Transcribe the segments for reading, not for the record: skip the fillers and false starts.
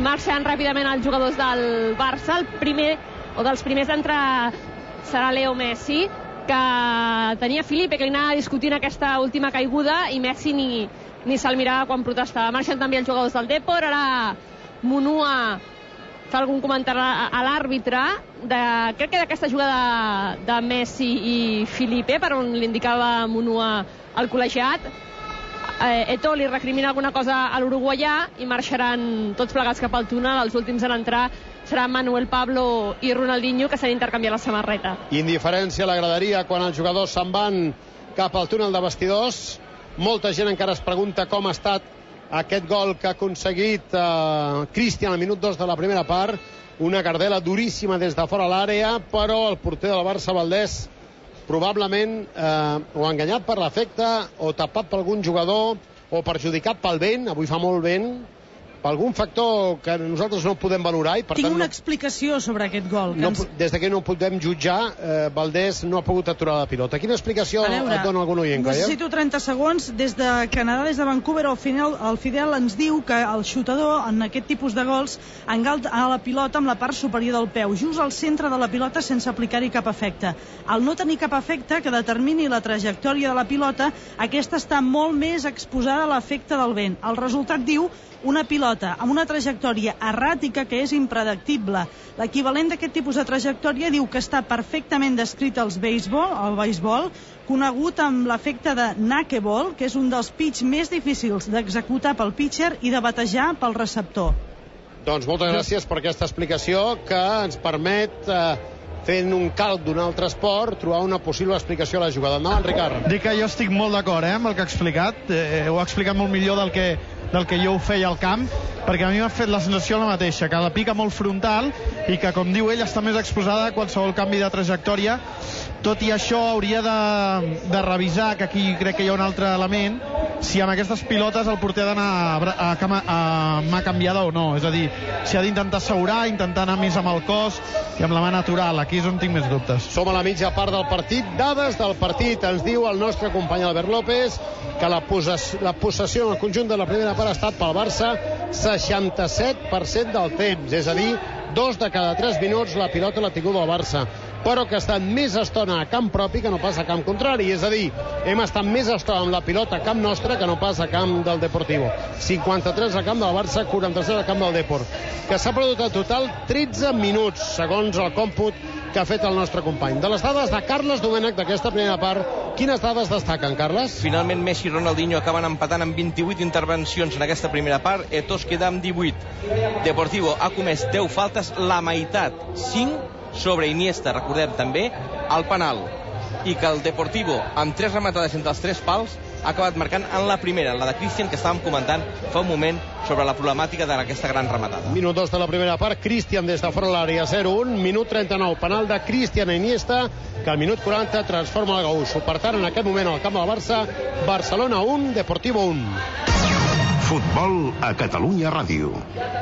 marxen ràpidament els jugadors del Barça. El primer, o dels primers d'entrar, serà Leo Messi, que tenia Filipe, que li anava discutint aquesta última caiguda, i Messi ni se'l mirava quan protestava. Marxen també els jugadors del Depor. Ara Munua fa algun comentari a l'àrbitre crec que d'aquesta jugada de Messi i Filipe, per on li indicava Munua al col·legiat. Eto'o li recrimina alguna cosa a l'uruguaià i marxaran tots plegats cap al túnel. Els últims en entrar serà Manuel Pablo i Ronaldinho, que s'han intercanviat la samarreta. Indiferència a la graderia quan els jugadors se'n van cap al túnel de vestidors. Molta gent encara es pregunta com ha estat aquest gol que ha aconseguit Cristian al minut 2 de la primera part. Una cardela duríssima des de fora l'àrea, però el porter del Barça, Valdés, probablement o enganyat per l'efecte, o tapat per algun jugador, o perjudicat pel vent, avui fa molt vent, per algun factor que nosaltres no podem valorar. I per Tinc tant, una explicació sobre aquest gol. Des de que no podem jutjar, Valdés no ha pogut aturar la pilota. Quina explicació et dona algun oient? Necessito 30 segons. Des de Canadà, des de Vancouver, el Fidel ens diu que el xutador en aquest tipus de gols engalta la pilota amb la part superior del peu, just al centre de la pilota, sense aplicar-hi cap efecte. Al no tenir cap efecte que determini la trajectòria de la pilota, aquesta està molt més exposada a l'efecte del vent. El resultat diu una pilota amb una trajectòria erràtica que és impredictible. L'equivalent d'aquest tipus de trajectòria diu que està perfectament descrit al beisbol, conegut amb l'efecte de knuckleball, que és un dels pitch més difícils d'executar pel pitcher i de batejar pel receptor. Doncs moltes gràcies per aquesta explicació que ens permet, fent un calc d'un altre esport, trobar una possible explicació a la jugada. Endavant, Ricard. Dic que jo estic molt d'acord amb el que ha explicat. Ho ha explicat molt millor del que jo ho feia al camp, perquè a mi m'ha fet la sensació la mateixa, que la pica molt frontal i que, com diu ell, està més exposada a qualsevol canvi de trajectòria. Tot i això hauria de revisar, que aquí crec que hi ha un altre element, si amb aquestes pilotes el porter ha d'anar a mà canviada o no. És a dir, si ha d'intentar assegurar, intentar anar més amb el cos i amb la mà natural. Aquí és on tinc més dubtes. Som a la mitja part del partit. Dades del partit. Ens diu el nostre company Albert López que la possessió en el conjunt de la primera part ha estat pel Barça 67% del temps. És a dir, 2 de cada 3 minuts la pilota l'ha tingut el Barça, però que ha estat més estona a camp propi que no pas a camp contrari. És a dir, hem estat més estona amb la pilota a camp nostre que no pas a camp del Deportivo. 53 a camp del Barça, 46 a camp del Depor, que s'ha perdut en total 13 minuts, segons el còmput que ha fet el nostre company. De les dades de Carles Domènech d'aquesta primera part, quines dades destaquen, Carles? Finalment Messi i Ronaldinho acaben empatant amb 28 intervencions en aquesta primera part. Eto'o es queda amb 18. Deportivo ha comès 10 faltes, la meitat, 5 sobre Iniesta, recordem també el penal, i que el Deportivo amb 3 rematades entre els 3 pals ha acabat marcant en la primera, la de Cristian, que estàvem comentant fa un moment sobre la problemàtica d'aquesta gran rematada. Minut 2 de la primera part, Cristian des de fora l'àrea, 0-1, minut 39, penal de Cristian a Iniesta, que al minut 40 transforma el Gaúcho. Per tant, en aquest moment al camp del Barça, Barcelona 1, Deportivo 1. Futbol a Catalunya Ràdio.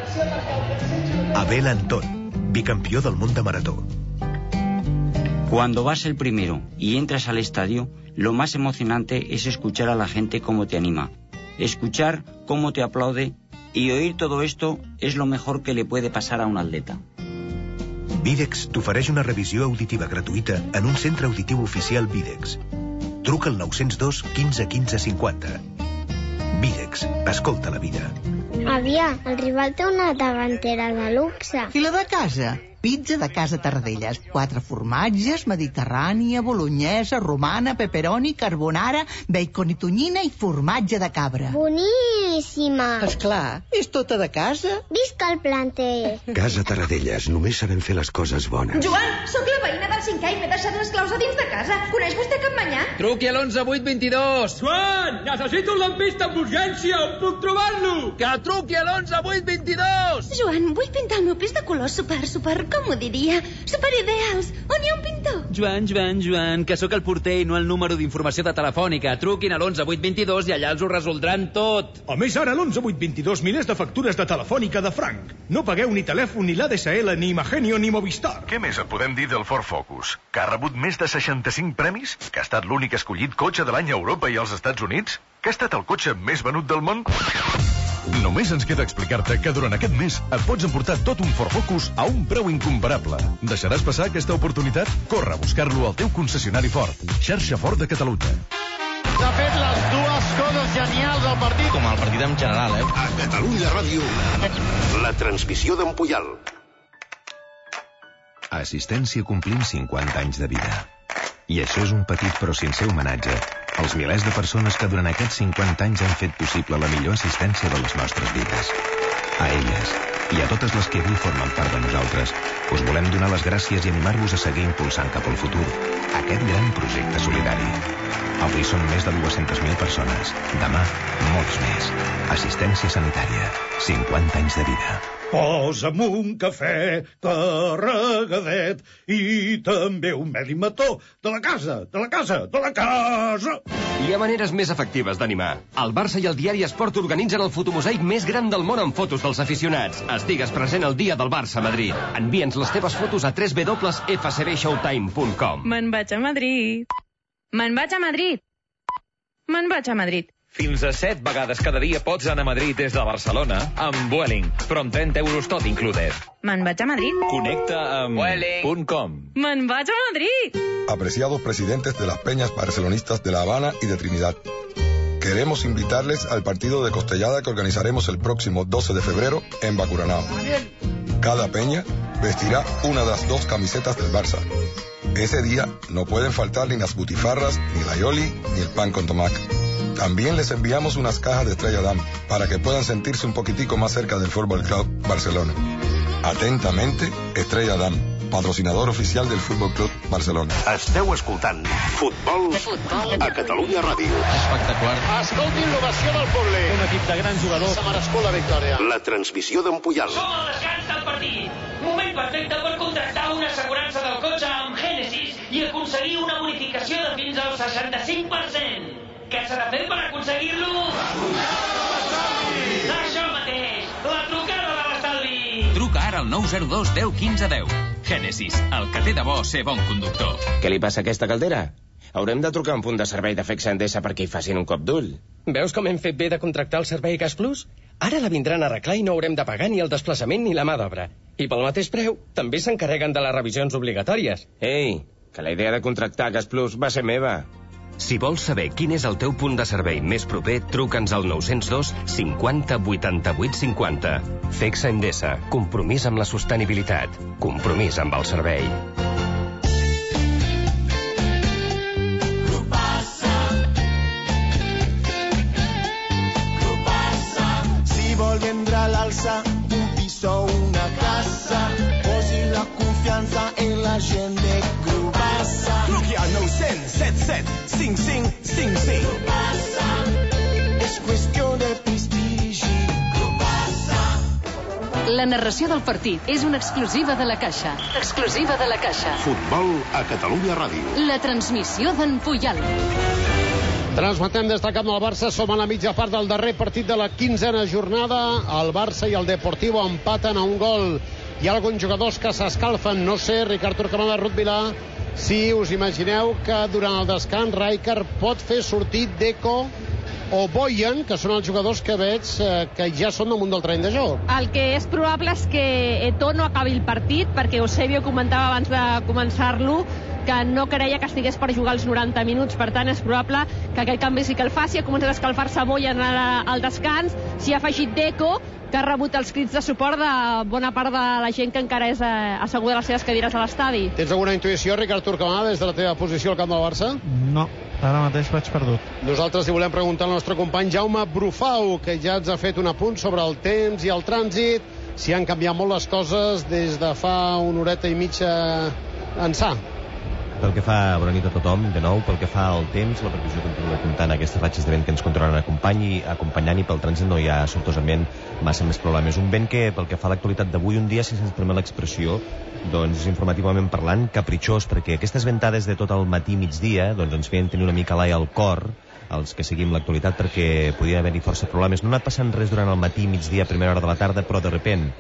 Abel Antón, bicampeón del mundo de maratón. Cuando vas el primero y entras al estadio, lo más emocionante es escuchar a la gente cómo te anima, escuchar cómo te aplaude, y oír todo esto es lo mejor que le puede pasar a un atleta. Videx t'ofereix una revisió auditiva gratuïta en un centre auditiu oficial Videx. Truca al 902 15 15 50. Videx, escolta la vida. Avià, el rival té una davantera de luxe. I la de casa? Pizza de Casa Tarradellas. 4 formatges, mediterrània, bolognesa, romana, pepperoni, carbonara, bacon i tonyina i formatge de cabra. Boníssima! Esclar, és tota de casa. Visca el planter! Casa Tarradellas, només sabem fer les coses bones. Joan, sóc la veïna del 5è i m'he deixat les claus a dins de casa. Coneix vostè Can Manyà? Truqui a l'11 822. Joan, necessito un lampista amb urgència. On puc trobar-lo? Que truqui a l'11 822. Joan, vull pintar el meu pis de color super, com ho diria? Superideals. On hi ha un pintor? Joan, que sóc el porter i no el número d'informació de Telefònica. Truquin a l'11 822 i allà els ho resoldran tot. A més, ara a l'11 822 milers de factures de Telefònica de franc. No pagueu ni telèfon, ni l'ADSL, ni Imagenio, ni Movistar. Què més et podem dir del Ford Focus? Que ha rebut més de 65 premis? Que ha estat l'únic escollit cotxe de l'any a Europa i als Estats Units? Que ha estat el cotxe més venut del món? Només ens queda explicar-te que durant aquest mes et pots emportar tot un Ford Focus a un preu incomparable. Deixaràs passar aquesta oportunitat? Corre a buscar-lo al teu concessionari Ford. Xarxa Ford de Catalunya. S'ha fet les dues coses genials del partit. Com el partit en general, A Catalunya Ràdio, la transmissió d'en Puyal. Assistència complint 50 anys de vida. I això és un petit però sincer homenatge als milers de persones que durant aquests 50 anys han fet possible la millor assistència de les nostres vides. A elles i a totes les que avui formen part de nosaltres, us volem donar les gràcies i animar-vos a seguir impulsant cap al futur aquest gran projecte solidari. Avui són més de 200.000 persones. Demà, molts més. Assistència sanitària. 50 anys de vida. Posa'm un cafè carregadet i també un medi mató de la casa. Hi ha maneres més efectives d'animar. El Barça i el diari Esport organitzen el fotomosaic més gran del món amb fotos dels aficionats. Estigues present el dia del Barça a Madrid. Envia'ns les teves fotos a www.fcbshowtime.com. Me'n vaig a Madrid. Fins a 7 vegades cada dia pots anar a Madrid des de Barcelona amb Vueling, però amb 30 euros tot included. Me'n vaig a Madrid. Connecta amb Vueling.com. Me'n vaig a Madrid. Apreciados presidentes de las peñas barcelonistas de La Habana y de Trinidad, queremos invitarles al partido de costellada que organizaremos el próximo 12 de febrero en Bacuranao. Cada peña vestirá una de las 2 camisetas del Barça. Ese día no pueden faltar ni las butifarras, ni la yoli, ni el pan con tomac. También les enviamos unas cajas de Estrella Damm para que puedan sentirse un poquitico más cerca del Fútbol Club Barcelona. Atentamente, Estrella Damm, patrocinador oficial del Fútbol Club Barcelona. Esteu escoltant Futbol a Catalunya Ràdio. Espectacular. Escoltin l'ovació del públic. Un equip de grans jugadors. S'ha merescut la victòria. La transmissió d'en Puyal. Som al descans del partit. Moment perfecte per contractar una assegurança del cotxe amb Genesis i aconseguir una bonificació de fins al 65%. Què s'ha de fer per aconseguir-lo? Això mateix, la trucada de l'estalvi. Truca ara al 902 10 15 10. Genesis, el que té de bo ser bon conductor. Què li passa a aquesta caldera? Haurem de trucar a un punt de servei de FECSA Endesa perquè hi facin un cop d'ull. Veus com hem fet bé de contractar el servei Gas Plus? Ara la vindran a arreglar i no haurem de pagar ni el desplaçament ni la mà d'obra. I pel mateix preu, també s'encarreguen de les revisions obligatòries. Ei, que la idea de contractar Gas Plus va ser meva. Si vols saber quin és el teu punt de servei més proper, truca'ns al 902 50 88 50. FECSA Endesa. Compromís amb la sostenibilitat. Compromís amb el servei. Si vol vendre a l'alça un piso o una casa, posi la confiança en la gent de Crubassa. Truqui al 900 77 55 55. Crubassa és qüestió de prestigi. Crubassa. La narració del partit és una exclusiva de la Caixa. Exclusiva de la Caixa. Futbol a Catalunya Ràdio. La transmissió d'en Puyal. Transmetem des del camp del Barça. Som a la mitja part del darrer partit de la 15a jornada. El Barça i el Deportivo empaten a un gol. Hi ha alguns jugadors que s'escalfen. No sé, Ricard Turcamada, Ruth Vilà, si us imagineu que durant el descans Rijkaard pot fer sortir Deco o Boyan, que són els jugadors que veig que ja són damunt del terreny de joc. El que és probable és que Eto'o no acabi el partit, perquè Eusebio comentava abans de començar-lo que no creia que estigués per jugar els 90 minuts. Per tant, és probable que aquest canvi sí que el faci. Ha començat a escalfar-se Boyan al descans. S'hi ha afegit Deco, que ha rebut els crits de suport de bona part de la gent que encara és asseguda a les seves cadires a l'estadi. Tens alguna intuïció, Ricard Turcamada, des de la teva posició al camp del Barça? No, ara mateix vaig perdut. Nosaltres li volem preguntar al nostre company Jaume Brufau, que ja ens ha fet un apunt sobre el temps i el trànsit, si han canviat molt les coses des de fa una horeta i mitja ençà. Pel que fa, bona nit a tothom, de nou, pel que fa al temps, la previsió continua comptant aquestes ratxes de vent que ens controlen acompanyant, i pel trànsit no hi ha, sortosament, massa més problemes. Un vent que, pel que fa a l'actualitat d'avui, un dia, si se'ns permet l'expressió, doncs, informativament parlant, capritxós, perquè aquestes ventades de tot el matí i migdia, doncs, ens feien tenir una mica l'ai al cor, els que seguim l'actualitat, perquè podia haver-hi força problemes. No ha anat passant res durant el matí i migdia, a primera hora de la tarda, però de repent,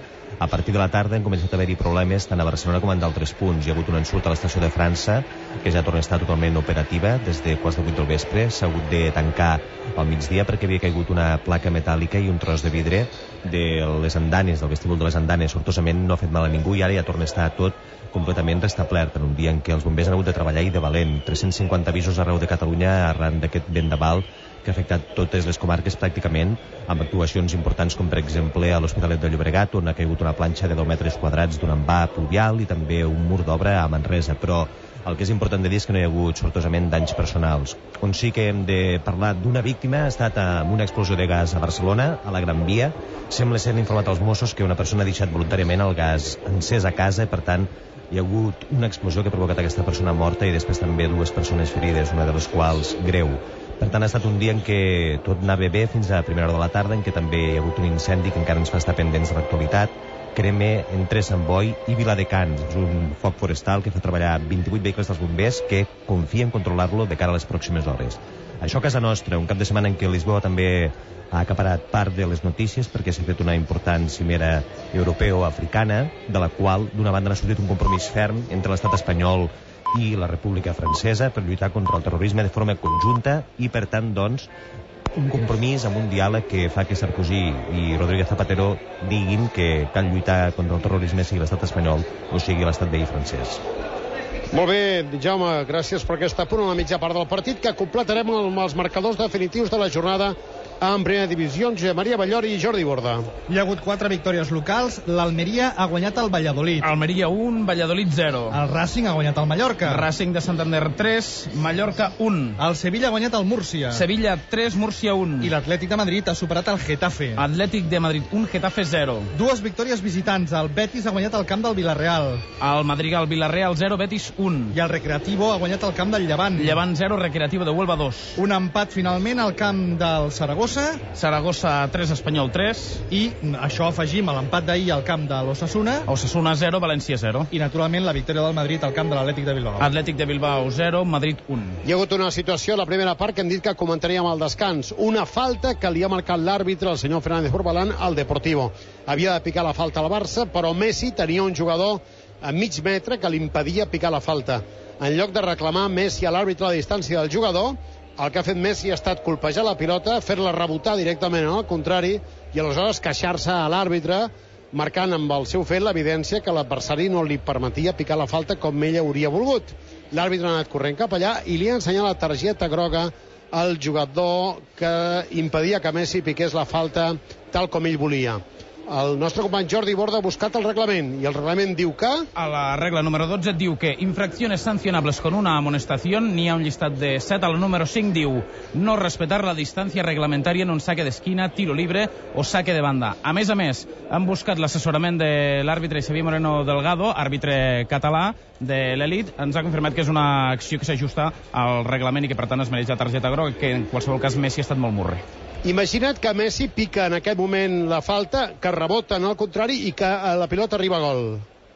A partir de la tarda han començat a haver-hi problemes tant a Barcelona com en d'altres punts. Hi ha hagut un ensurt a l'estació de França, que ja torna a estar totalment operativa des de quarts de 8 del vespre. S'ha hagut de tancar al migdia perquè havia caigut una placa metàl·lica i un tros de vidre de les andanes, del vestíbul de les andanes. Sortosament no ha fet mal a ningú i ara ja torna a estar tot completament restablert en un dia en què els bombers han hagut de treballar i de valent. 350 avisos arreu de Catalunya arran d'aquest vendaval que ha afectat totes les comarques pràcticament, amb actuacions importants com per exemple a l'Hospitalet de Llobregat, on ha caigut una planxa de 10 metres quadrats d'un envà pluvial i també un mur d'obra a Manresa. Però el que és important de dir és que no hi ha hagut sortosament danys personals. On sí que hem de parlar d'una víctima ha estat amb una explosió de gas a Barcelona, a la Gran Via. Sembla ser informat als Mossos que una persona ha deixat voluntàriament el gas encès a casa i per tant hi ha hagut una explosió que ha provocat aquesta persona morta i després també 2 persones ferides, una de les quals greu. Per tant, ha estat un dia en què tot anava bé fins a primera hora de la tarda, en què també hi ha hagut un incendi que encara ens fa estar pendents de l'actualitat. Crema entre Sant Boi i Viladecans. És un foc forestal que fa treballar 28 vehicles dels bombers que confien controlar-lo de cara a les pròximes hores. Això a casa nostra, un cap de setmana en què Lisboa també ha acaparat part de les notícies perquè s'ha fet una important cimera europeo-africana, de la qual d'una banda n'ha sortit un compromís ferm entre l'estat espanyol i la República Francesa per lluitar contra el terrorisme de forma conjunta i, per tant, doncs, un compromís amb un diàleg que fa que Sarkozy i Rodríguez Zapatero diguin que cal lluitar contra el terrorisme sigui l'estat espanyol o sigui l'estat veí francès. Molt bé, Jaume, gràcies per aquest apunt a la mitja part del partit que completarem amb els marcadors definitius de la jornada en primera divisió. Josep Maria Ballori i Jordi Borda. Hi ha hagut 4 victòries locals. L'Almeria ha guanyat el Valladolid. Almeria 1, Valladolid 0. El Racing ha guanyat el Mallorca. Racing de Santander 3, Mallorca 1. El Sevilla ha guanyat el Múrcia. Sevilla 3, Múrcia 1. I l'Atlètic de Madrid ha superat el Getafe. Atlètic de Madrid 1, Getafe 0. 2 victòries visitants. El Betis ha guanyat el camp del Villarreal. El Madrigal Villarreal 0, Betis 1. I el Recreativo ha guanyat el camp del Llevant. Llevant 0, Recreativo de Huelva 2. Un empat finalment al camp del Saragossa. Saragossa 3, Espanyol 3. I això afegim a l'empat d'ahir al camp de l'Osasuna. Osasuna 0, València 0. I naturalment la victòria del Madrid al camp de l'Atlètic de Bilbao. Atlètic de Bilbao 0, Madrid 1. Hi ha hagut una situació a la primera part que hem dit que comentaríem al descans. Una falta que li ha marcat l'àrbitre, el senyor Fernández Urbalán, al Deportivo. Havia de picar la falta al Barça, però Messi tenia un jugador a mig metre que li impedia picar la falta. En lloc de reclamar Messi a l'àrbitre a la distància del jugador, el que ha fet Messi ha estat colpejar la pilota, fer-la rebotar directament al contrari i aleshores queixar-se a l'àrbitre, marcant amb el seu fet l'evidència que l'adversari no li permetia picar la falta com ell hauria volgut. L'àrbitre ha anat corrent cap allà i li ha ensenyat la targeta groga al jugador que impedia que Messi piqués la falta tal com ell volia. El nostre company Jordi Borda ha buscat el reglament i el reglament diu que... A la regla número 12 diu que infracciones sancionables con una amonestación, n'hi ha un llistat de 7. A la número 5 diu no respetar la distància reglamentària en un saque d'esquina, tiro libre o saque de banda. A més, han buscat l'assessorament de l'àrbitre Xavier Moreno Delgado, àrbitre català de l'elit. Ens ha confirmat que és una acció que s'ajusta al reglament i que per tant es mereix la targeta groga, que en qualsevol cas Messi ha estat molt murri. Imagina't que Messi pica en aquest moment la falta, que rebota en el contrari i que la pilota arriba a gol.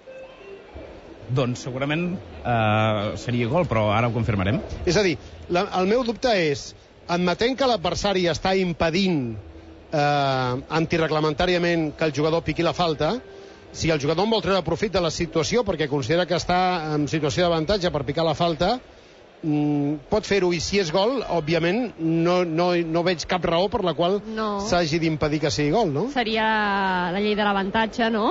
Doncs segurament seria gol, però ara ho confirmarem. És a dir, el meu dubte és, admetent que l'adversari està impedint antireglamentàriament que el jugador piqui la falta, si el jugador en vol treure profit de la situació perquè considera que està en situació d'avantatge per picar la falta, pot fer-ho, i si és gol, òbviament no veig cap raó per la qual s'hagi d'impedir que sigui gol, no? Seria la llei de l'avantatge, no?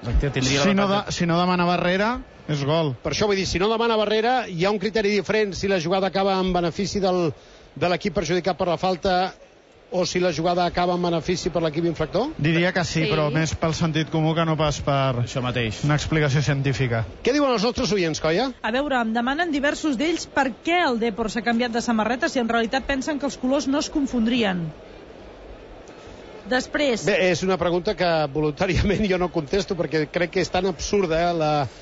Si no demana barrera, és gol. Per això vull dir, si no demana barrera, hi ha un criteri diferent si la jugada acaba en benefici de l'equip perjudicat per la falta o si la jugada acaba en benefici per l'equip infractor? Diria que sí, però més pel sentit comú que no pas per això mateix. Una explicació científica. Què diuen els nostres oients, Coia? A veure, em demanen diversos d'ells per què el Depor s'ha canviat de samarreta si en realitat pensen que els colors no es confondrien. Després... Bé, és una pregunta que voluntàriament jo no contesto perquè crec que és tan absurda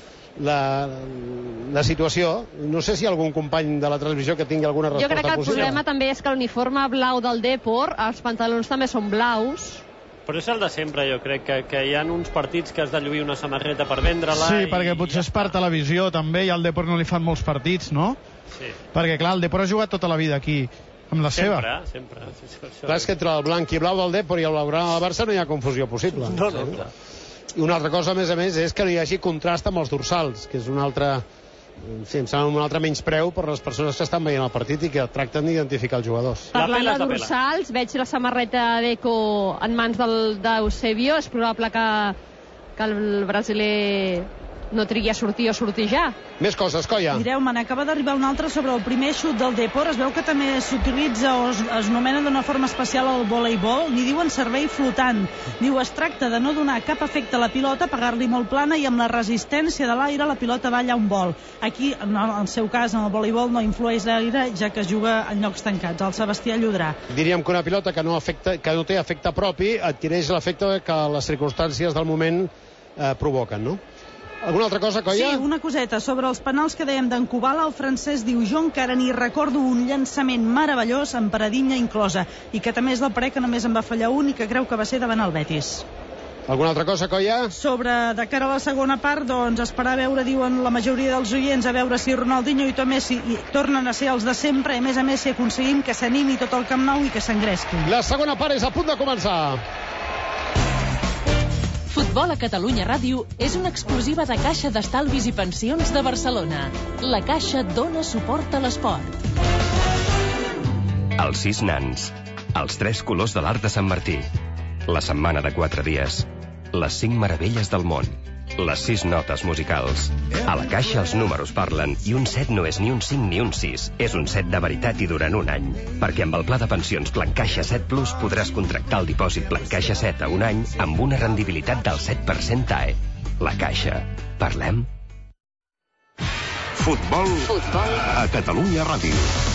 la situació. No sé si hi ha algun company de la televisió que tingui alguna resposta possible. Jo crec que el problema també és que l'uniforme blau del Depor, els pantalons també són blaus. Però és el de sempre, jo crec que hi ha uns partits que has de lluir una samarreta per vendre-la. Sí, perquè potser és per televisió també, i al Depor no li fan molts partits, no? Sí. Perquè clar, el Depor ha jugat tota la vida aquí amb la seva. Sempre. Clar, és que entre el blanc i blau del Depor i el blaugrana del Barça no hi ha confusió possible. No. I una altra cosa, a més, és que no hi hagi contrast amb els dorsals, que és un altre... Sí, em sembla un altre menyspreu per les persones que estan veient el partit i que tracten d'identificar els jugadors. Parlant de dorsals, veig la samarreta d'Eco en mans d'Eusebio. És probable que el brasiler no trigui a sortir o sortir ja. Més coses, Coia. Mireu, me n'acaba d'arribar un altre sobre el primer xut del Depor. Es veu que també s'utilitza o es nomena d'una forma especial al voleibol. N'hi diuen servei flotant. Diu, es tracta de no donar cap efecte a la pilota, pegar-li molt plana i amb la resistència de l'aire la pilota va allà on vol. Aquí, en el seu cas, en el voleibol no influeix l'aire, ja que es juga en llocs tancats. El Sebastià Llodrà. Diríem que una pilota que no té efecte propi adquireix l'efecte que les circumstàncies del moment provoquen, no? Alguna altra cosa, Coia? Sí, una coseta. Sobre els penals que dèiem d'en Kubala, el francès diu: jo encara ni recordo un llançament meravellós amb paradinha inclosa, i que també és del parer que només en va fallar un i que creu que va ser davant el Betis. Alguna altra cosa, Coia? De cara a la segona part, doncs, esperar a veure, diuen la majoria dels oients, a veure si Ronaldinho i Tom Messi tornen a ser els de sempre, i a més si aconseguim que s'animi tot el Camp Nou i que s'engresqui. La segona part és a punt de començar. Futbol a Catalunya Ràdio és una exclusiva de Caixa d'Estalvis i Pensions de Barcelona. La Caixa dona suport a l'esport. Els 6 nans, els 3 colors de l'art de Sant Martí, la setmana de 4 dies, les 5 meravelles del món, les 6 notes musicals. A la Caixa els números parlen i un 7 no és ni un 5 ni un 6, és un 7 de veritat i durant un any. Perquè amb el pla de pensions Plan Caixa 7 Plus podràs contractar el dipòsit Plan Caixa 7 a un any amb una rendibilitat del 7% TAE. La Caixa. Parlem? Futbol a Catalunya Ràdio.